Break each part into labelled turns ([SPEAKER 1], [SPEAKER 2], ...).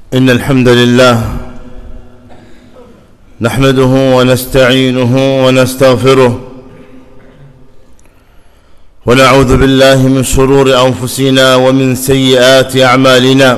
[SPEAKER 1] إن الحمد لله نحمده ونستعينه ونستغفره ونعوذ بالله من شرور أنفسنا ومن سيئات أعمالنا.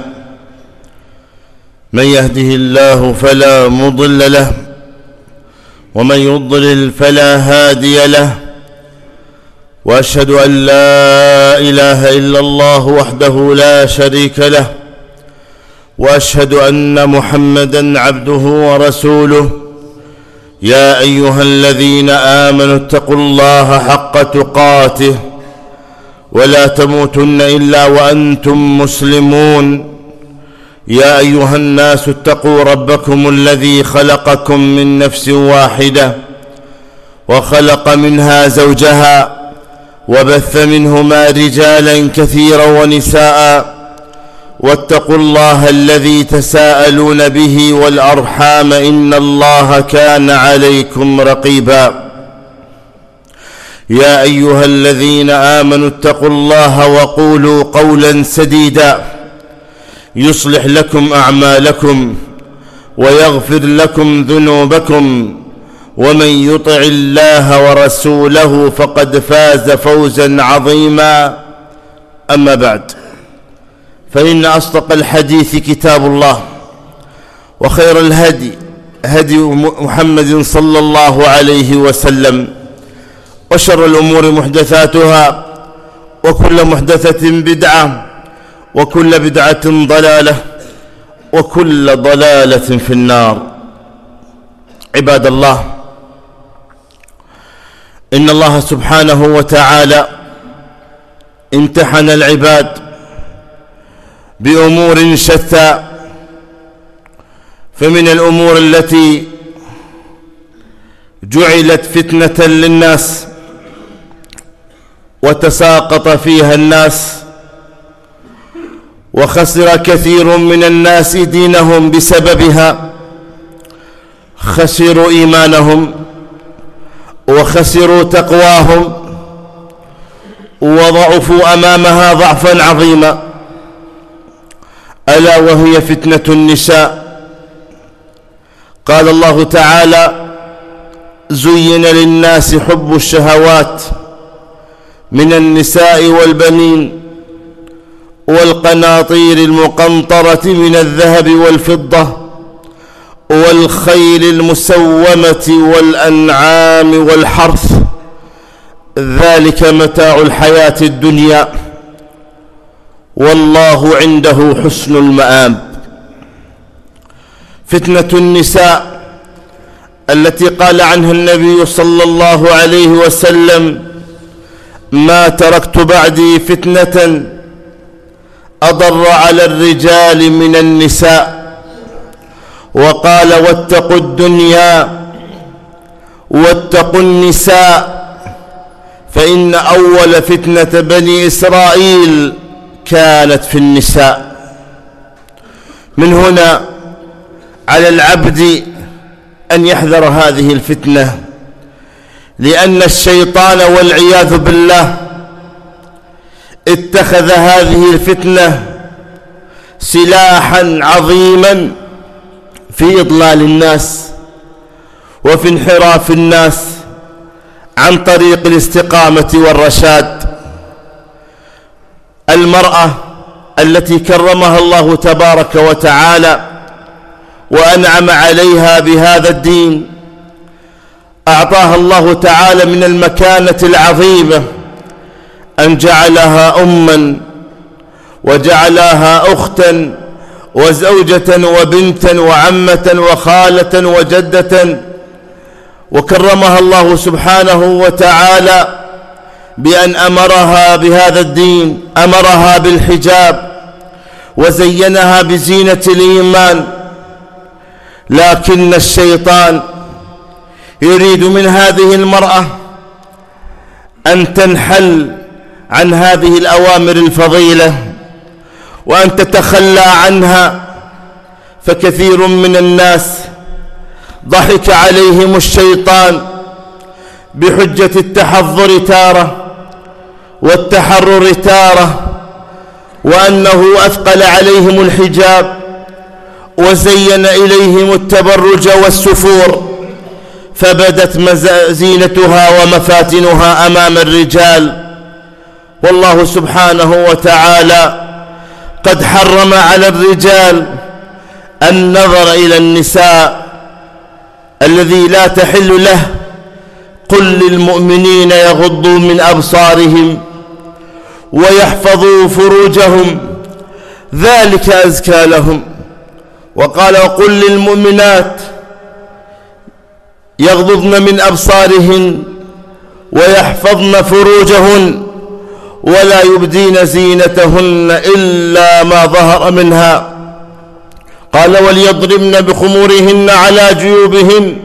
[SPEAKER 1] من يهده الله فلا مضل له ومن يضلل فلا هادي له، وأشهد أن لا إله إلا الله وحده لا شريك له، وأشهد أن محمدًا عبده ورسوله. يا أيها الذين آمنوا اتقوا الله حق تقاته ولا تموتن إلا وأنتم مسلمون. يا أيها الناس اتقوا ربكم الذي خلقكم من نفس واحدة وخلق منها زوجها وبث منهما رجالا كثيرا ونساء، واتقوا الله الذي تساءلون به والأرحام إن الله كان عليكم رقيبا. يا أيها الذين آمنوا اتقوا الله وقولوا قولا سديدا يصلح لكم أعمالكم ويغفر لكم ذنوبكم، ومن يطع الله ورسوله فقد فاز فوزا عظيما. أما بعد، فإن أصدق الحديث كتاب الله، وخير الهدي هدي محمد صلى الله عليه وسلم، وشر الأمور محدثاتها، وكل محدثة بدعة، وكل بدعة ضلالة، وكل ضلالة في النار. عباد الله، إن الله سبحانه وتعالى امتحن العباد بأمور شتى، فمن الأمور التي جعلت فتنة للناس وتساقط فيها الناس، وخسر كثير من الناس دينهم بسببها، خسروا إيمانهم وخسروا تقواهم وضعفوا أمامها ضعفا عظيما، ألا وهي فتنة النساء. قال الله تعالى: زين للناس حب الشهوات من النساء والبنين والقناطير المقنطرة من الذهب والفضة والخيل المسومة والأنعام والحرث، ذلك متاع الحياة الدنيا والله عنده حسن المآب. فتنة النساء التي قال عنها النبي صلى الله عليه وسلم: ما تركت بعدي فتنة أضر على الرجال من النساء. وقال: واتقوا الدنيا واتقوا النساء، فإن أول فتنة بني إسرائيل كانت في النساء. من هنا على العبد أن يحذر هذه الفتنة، لأن الشيطان والعياذ بالله اتخذ هذه الفتنة سلاحا عظيما في إضلال الناس وفي انحراف الناس عن طريق الاستقامة والرشاد. المرأة التي كرمها الله تبارك وتعالى وأنعم عليها بهذا الدين، أعطاها الله تعالى من المكانة العظيمة أن جعلها أماً، وجعلها أختا وزوجة وبنتا وعمة وخالة وجدة، وكرمها الله سبحانه وتعالى بأن أمرها بهذا الدين، أمرها بالحجاب وزينها بزينة الإيمان. لكن الشيطان يريد من هذه المرأة أن تنحل عن هذه الأوامر الفضيلة وأن تتخلى عنها، فكثير من الناس ضحك عليهم الشيطان بحجة التحضر تارة والتحرر تارة، وأنه أثقل عليهم الحجاب وزين إليهم التبرج والسفور، فبدت زينتها ومفاتنها أمام الرجال. والله سبحانه وتعالى قد حرم على الرجال النظر إلى النساء الذي لا تحل له. قل للمؤمنين يغضوا من أبصارهم ويحفظوا فروجهم ذلك أزكى لهم. وقال وقل للمؤمنات يغضضن من أبصارهن ويحفظن فروجهن ولا يبدين زينتهن إلا ما ظهر منها. قال وليضربن بخمورهن على جيوبهن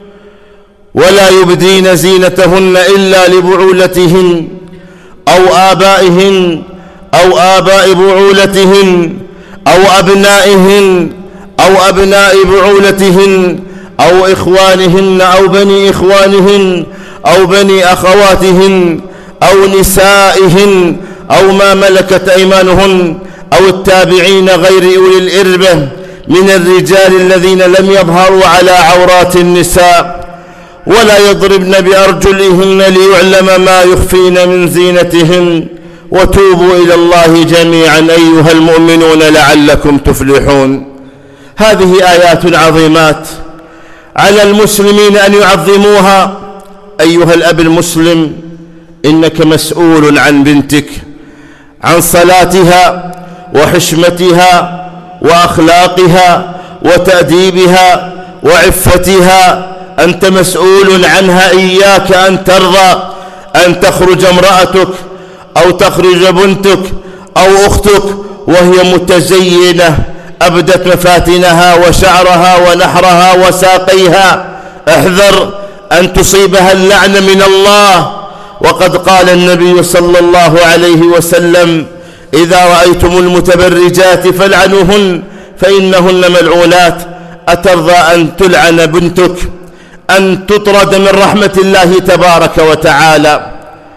[SPEAKER 1] ولا يبدين زينتهن إلا لبعولتهن أو آبائهن أو آباء بعولتهن أو أبنائهن أو أبناء بعولتهن أو إخوانهن أو بني إخوانهن أو بني أخواتهن أو نسائهن أو ما ملكت أيمانهن أو التابعين غير أولي الإربة من الرجال الذين لم يظهروا على عورات النساء، ولا يضربن بأرجلهن ليعلم ما يخفين من زينتهن، وتوبوا إلى الله جميعا أيها المؤمنون لعلكم تفلحون. هذه آيات عظيمات على المسلمين أن يعظموها. أيها الأب المسلم، إنك مسؤول عن بنتك، عن صلاتها وحشمتها وأخلاقها وتأديبها وعفتها. أنت مسؤول عنها. إياك أن ترضى أن تخرج امرأتك أو تخرج بنتك أو أختك وهي متزينة أبدت مفاتنها وشعرها ونحرها وساقيها. احذر أن تصيبها اللعن من الله. وقد قال النبي صلى الله عليه وسلم إذا رأيتم المتبرجات فالعنوهن فإنهن ملعونات. أترضى أن تلعن بنتك، أن تطرد من رحمة الله تبارك وتعالى؟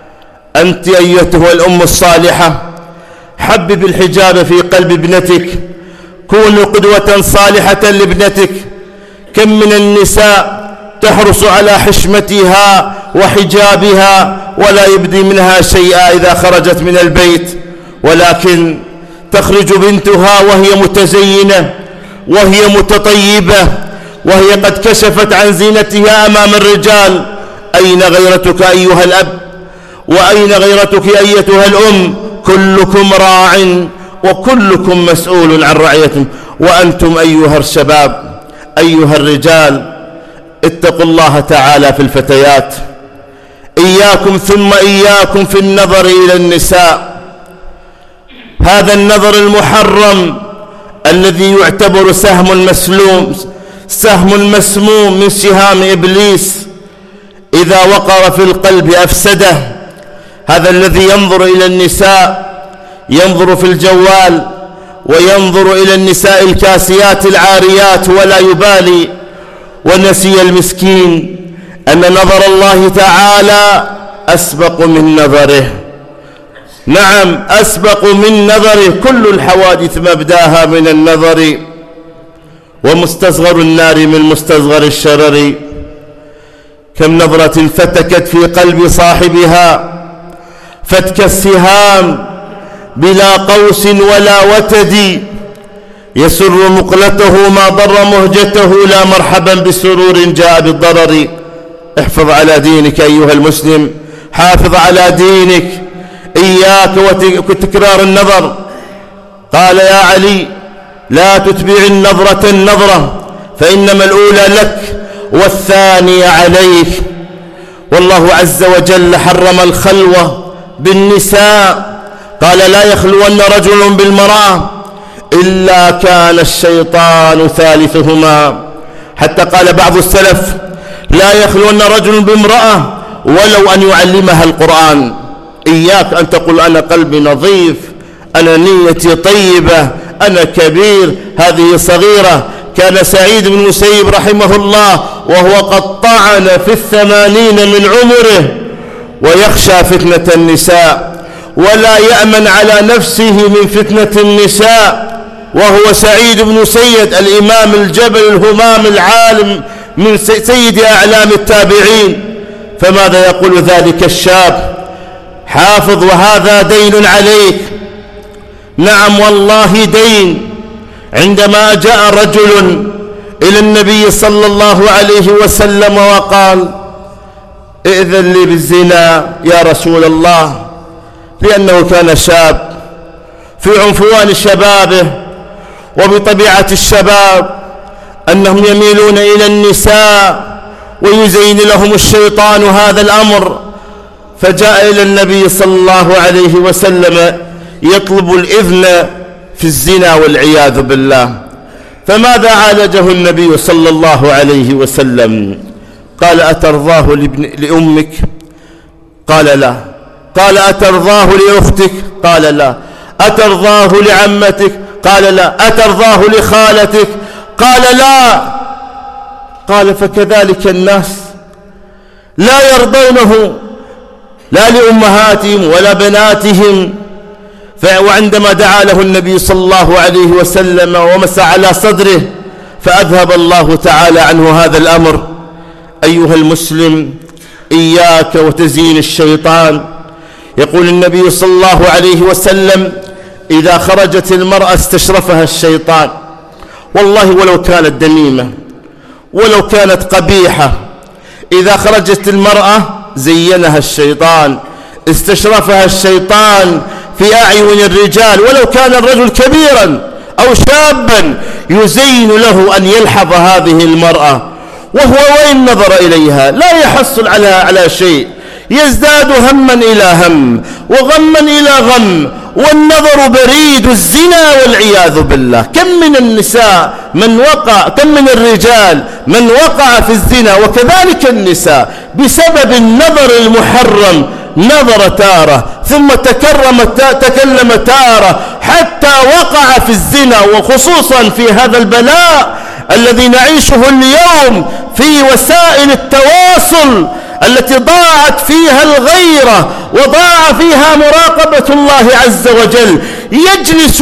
[SPEAKER 1] أنت أيتها الأم الصالحة حبب الحجاب في قلب ابنتك، كونوا قدوة صالحة لابنتك. كم من النساء تحرص على حشمتها وحجابها ولا يبدي منها شيئا إذا خرجت من البيت، ولكن تخرج بنتها وهي متزينة وهي متطيبة وهي قد كشفت عن زينتها أمام الرجال. أين غيرتك أيها الأب؟ وأين غيرتك أيتها الأم؟ كلكم راع وكلكم مسؤول عن رعيته. وأنتم أيها الشباب أيها الرجال اتقوا الله تعالى في الفتيات. إياكم ثم إياكم في النظر إلى النساء. هذا النظر المحرم الذي يعتبر سهم مسموم من سهام إبليس، إذا وقر في القلب أفسده. هذا الذي ينظر إلى النساء ينظر في الجوال وينظر إلى النساء الكاسيات العاريات ولا يبالي، ونسي المسكين أن نظر الله تعالى أسبق من نظره. نعم أسبق من نظره. كل الحوادث مبداها من النظر، ومستصغر النار من مستصغر الشرر. كم نظرة فتكت في قلب صاحبها فتك السهام بلا قوس ولا وتد، يسر مقلته ما ضر مهجته، لا مرحبا بسرور جاء بالضرر. احفظ على دينك أيها المسلم، حافظ على دينك، إياك وتكرار النظر. قال يا علي لا تتبع النظرة فإنما الأولى لك والثانية عليك. والله عز وجل حرم الخلوة بالنساء، قال لا يخلون رجل بالمرأة إلا كان الشيطان ثالثهما. حتى قال بعض السلف لا يخلون رجل بامرأة ولو أن يعلمها القرآن. إياك أن تقول أنا قلبي نظيف، أنا نيتي طيبة، أنا كبير، هذه صغيرة. كان سعيد بن المسيب رحمه الله وهو قد طعن في 80 من عمره ويخشى فتنة النساء ولا يأمن على نفسه من فتنة النساء، وهو سعيد بن سيد الإمام الجبل الهمام العالم من سيد أعلام التابعين. فماذا يقول ذلك الشاب؟ حافظ وهذا دين عليك. نعم والله دين. عندما جاء رجل إلى النبي صلى الله عليه وسلم وقال: ائذن لي بالزنا يا رسول الله، لأنه كان شاب في عنفوان شبابه، وبطبيعة الشباب أنهم يميلون إلى النساء ويزين لهم الشيطان هذا الأمر. فجاء إلى النبي صلى الله عليه وسلم يطلب الإذن في الزنا والعياذ بالله. فماذا عالجه النبي صلى الله عليه وسلم؟ قال: أترضاه لأمك؟ قال: لا. قال: أترضاه لأختك؟ قال: لا. أترضاه لعمتك؟ قال: لا. أترضاه لخالتك؟ قال: لا. قال: فكذلك الناس لا يرضونه لا لأمهاتهم ولا بناتهم. وعندما دعا له النبي صلى الله عليه وسلم ومسى على صدره فأذهب الله تعالى عنه هذا الأمر. أيها المسلم، إياك وتزيين الشيطان. يقول النبي صلى الله عليه وسلم: إذا خرجت المرأة استشرفها الشيطان. والله ولو كانت دميمة ولو كانت قبيحة، إذا خرجت المرأة زينها الشيطان، استشرفها الشيطان في أعين الرجال، ولو كان الرجل كبيرا أو شابا يزين له أن يلحظ هذه المرأة، وهو وإن نظر إليها لا يحصل على شيء، يزداد هما إلى هم وغما إلى غم، والنظر بريد الزنا والعياذ بالله. كم من النساء كم من الرجال من وقع في الزنا، وكذلك النساء بسبب النظر المحرم. نظر تارة ثم تكلم تارة حتى وقع في الزنا. وخصوصا في هذا البلاء الذي نعيشه اليوم في وسائل التواصل التي ضاعت فيها الغيرة وضاع فيها مراقبة الله عز وجل. يجلس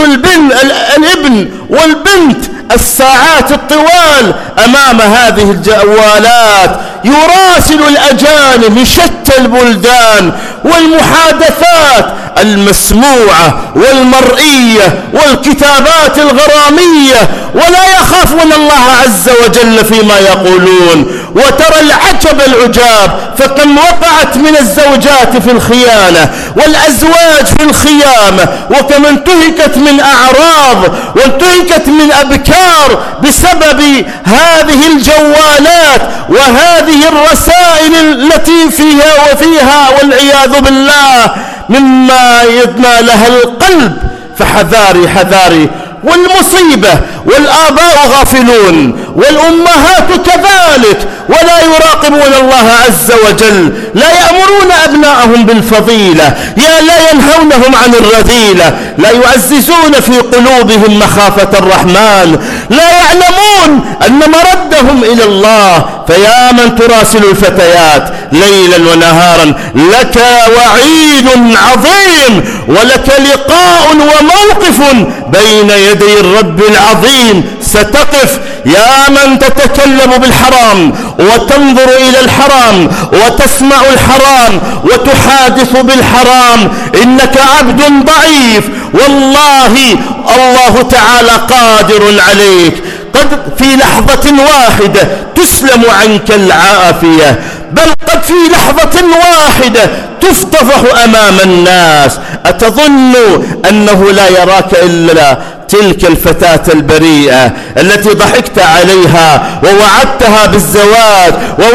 [SPEAKER 1] الابن والبنت الساعات الطوال أمام هذه الجوالات، يراسل الأجانب من شتى البلدان، والمحادثات المسموعة والمرئية والكتابات الغرامية، ولا يخافون الله عز وجل فيما يقولون. وترى العجب العجاب، فكم وقعت من الزوجات في الخيانة والأزواج في الخيامة، وكم انتهكت من أعراض وانتهكت من أبكار بسبب هذه الجوالات وهذه الرسائل التي فيها والعياذ بالله مما يدمى لها القلب. فحذاري حذاري. والمصيبة والآباء غافلون والأمهات كذلك، ولا يراقبون الله عز وجل، لا يأمرون أبناءهم بالفضيلة، لا ينهونهم عن الرذيلة، لا يعززون في قلوبهم مخافة الرحمن، لا يعلمون أن مردهم إلى الله. فيا من تراسل الفتيات ليلا ونهارا، لك وعيد عظيم، ولك لقاء وموقف بين يدي الرب العظيم ستقف. يا من تتكلم بالحرام وتنظر إلى الحرام وتسمع الحرام وتحادث بالحرام، إنك عبد ضعيف. والله الله تعالى قادر عليك. قد في لحظة واحدة تسلم عنك العافية، بل قد في لحظة واحدة تفتضح أمام الناس. أتظن أنه لا يراك إلا تلك الفتاة البريئة التي ضحكت عليها ووعدتها بالزواج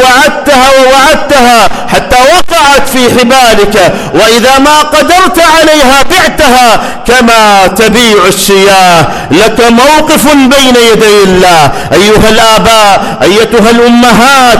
[SPEAKER 1] ووعدتها حتى وقعت في حبالك، وإذا ما قدرت عليها بعتها كما تبيع الشياه. لك موقف بين يدي الله. أيها الآباء، أيتها الأمهات،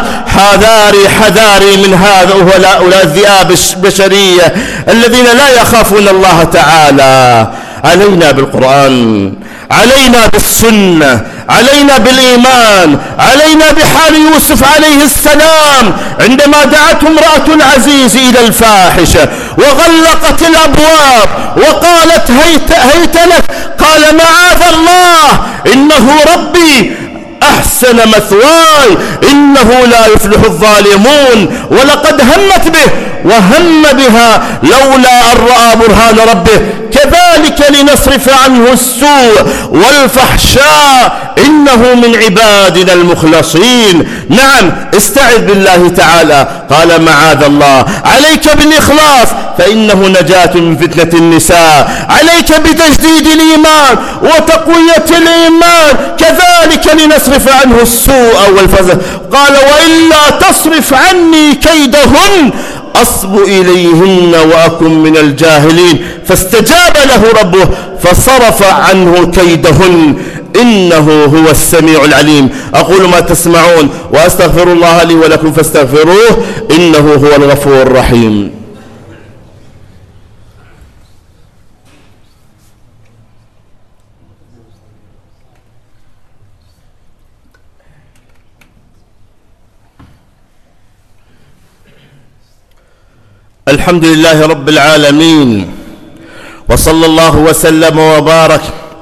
[SPEAKER 1] حذاري من هؤلاء الذئاب البشرية الذين لا يخافون الله تعالى. علينا بالقرآن، علينا بالسنة، علينا بالإيمان، علينا بحال يوسف عليه السلام عندما دعته امرأة العزيز إلى الفاحشة وغلقت الأبواب وقالت هيت لك، قال معاذ الله إنه ربي أحسن مثواي إنه لا يفلح الظالمون، ولقد همت به وهم بها لولا أن رأى برهان ربه، كذلك لنصرف عنه السوء والفحشاء إنه من عبادنا المخلصين. نعم، استعذ بالله تعالى. قال معاذ الله، عليك بالإخلاص فإنه نجاة من فتنة النساء، عليك بتجديد الإيمان وتقوية الإيمان، كذلك لنصرف عنه السوء والفحشاء. قال وإلا تصرف عني كيدهن أصب إليهن وأكن من الجاهلين، فاستجاب له ربه فصرف عنه كيدهن إنه هو السميع العليم. أقول ما تسمعون وأستغفر الله لي ولكم فاستغفروه إنه هو الغفور الرحيم. الحمد لله رب العالمين، وصلى الله وسلم وبارك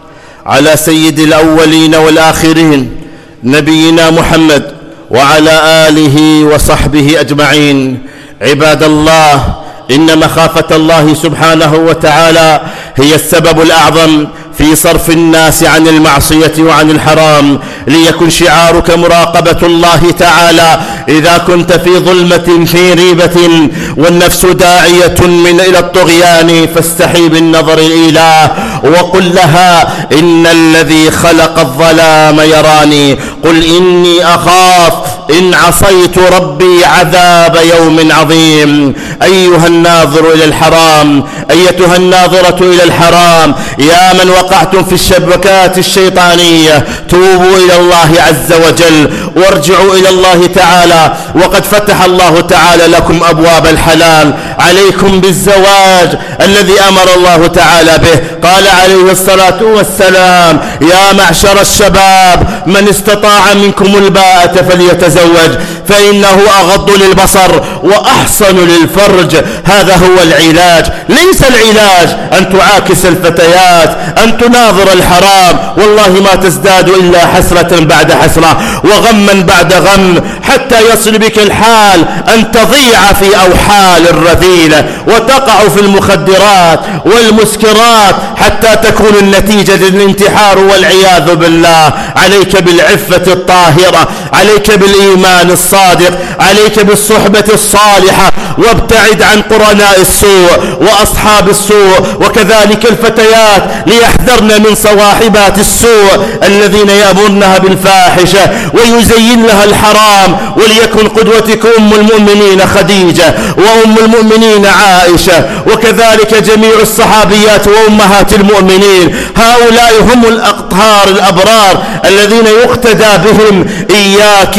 [SPEAKER 1] على سيد الأولين والآخرين نبينا محمد وعلى آله وصحبه أجمعين. عباد الله، إن مخافة الله سبحانه وتعالى هي السبب الأعظم في صرف الناس عن المعصية وعن الحرام، ليكن شعارك مراقبة الله تعالى إذا كنت في ظلمة في ريبة والنفس داعية إلى الطغيان، فاستحي بالنظر الإله وقل لها إن الذي خلق الظلام يراني، قل إني أخاف إن عصيت ربي عذاب يوم عظيم. أيها الناظر إلى الحرام، أيتها الناظرة إلى الحرام، يا من وقعتم في الشبكات الشيطانية، توبوا إلى الله عز وجل وارجعوا إلى الله تعالى، وقد فتح الله تعالى لكم أبواب الحلال. عليكم بالزواج الذي أمر الله تعالى به، قال عليه الصلاة والسلام يا معشر الشباب من استطاع منكم الباءة فليتزوج فإنه أغض للبصر وأحصن للفرج. هذا هو العلاج، ليس العلاج أن تعاكس الفتيات، أن تناظر الحرام، والله ما تزداد إلا حسرة بعد حسرة وغما بعد غم، حتى يصل بك الحال أن تضيع في أوحال الرذيلة وتقع في المخدرات والمسكرات، حتى تكون النتيجة الانتحار والعياذ بالله. عليك بالعفة الطاهرة، عليك بالإيمان الصادق، عليك بالصحبة الصالحة، وابتعد عن قرناء السوء وأصحاب السوء، وكذلك الفتيات ليحذرن من صواحبات السوء الذين يأمرنها بالفاحشة ويزين لها الحرام. وليكن قدوتك أم المؤمنين خديجة وأم المؤمنين عائشة، وكذلك جميع الصحابيات وأمهات المؤمنين، هؤلاء هم الأطهار الأبرار الذين يقتدى بهم. إياك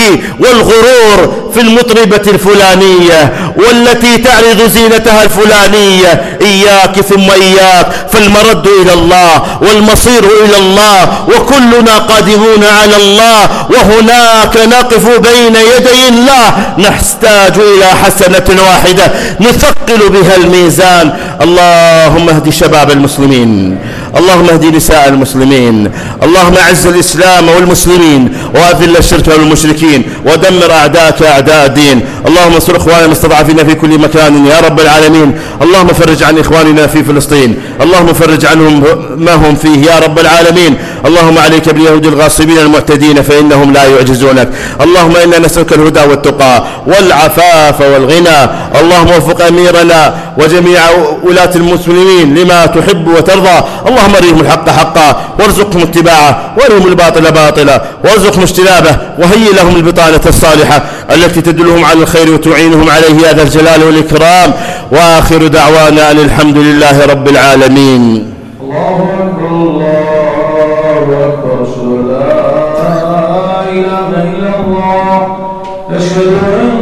[SPEAKER 1] والغرور في المطربة الفلانية والتي تعرض زينتها الفلانية، إياك ثم إياك، فالمرد إلى الله والمصير إلى الله، وكلنا قادمون على الله، وهناك نقف بين يدي الله نحتاج إلى حسنة واحدة نثقل بها الميزان. اللهم اهد شباب المسلمين، اللهم اهد نساء المسلمين، اللهم اعز الإسلام والمسلمين وأذل الشرك والمشركين ودمر أعداءك أعداء الدين. اللهم انصر إخواننا المستضعفين في كل مكان يا رب العالمين. اللهم فرج عن إخواننا في فلسطين، اللهم فرج عنهم ما هم فيه يا رب العالمين. اللهم عليك باليهود الغاصبين المعتدين فإنهم لا يعجزونك. اللهم إنا نسألك الهدى والتقى والعفاف والغنى. اللهم وفق أميرنا وجميع ولاة المسلمين لما تحب وترضى. اللهم ارهم الحق حقا وارزقهم اتباعه، وارهم الباطل باطلا وارزقهم اجتنابه، وهيئ لهم البطانة الصالحة التي تدلهم على الخير وتعينهم عليه يا ذا الجلال والإكرام. وآخر دعوانا أن الحمد لله رب العالمين.
[SPEAKER 2] الله أكبر الله أكبر، أشهد أن لا إله إلا الله، أشهد أن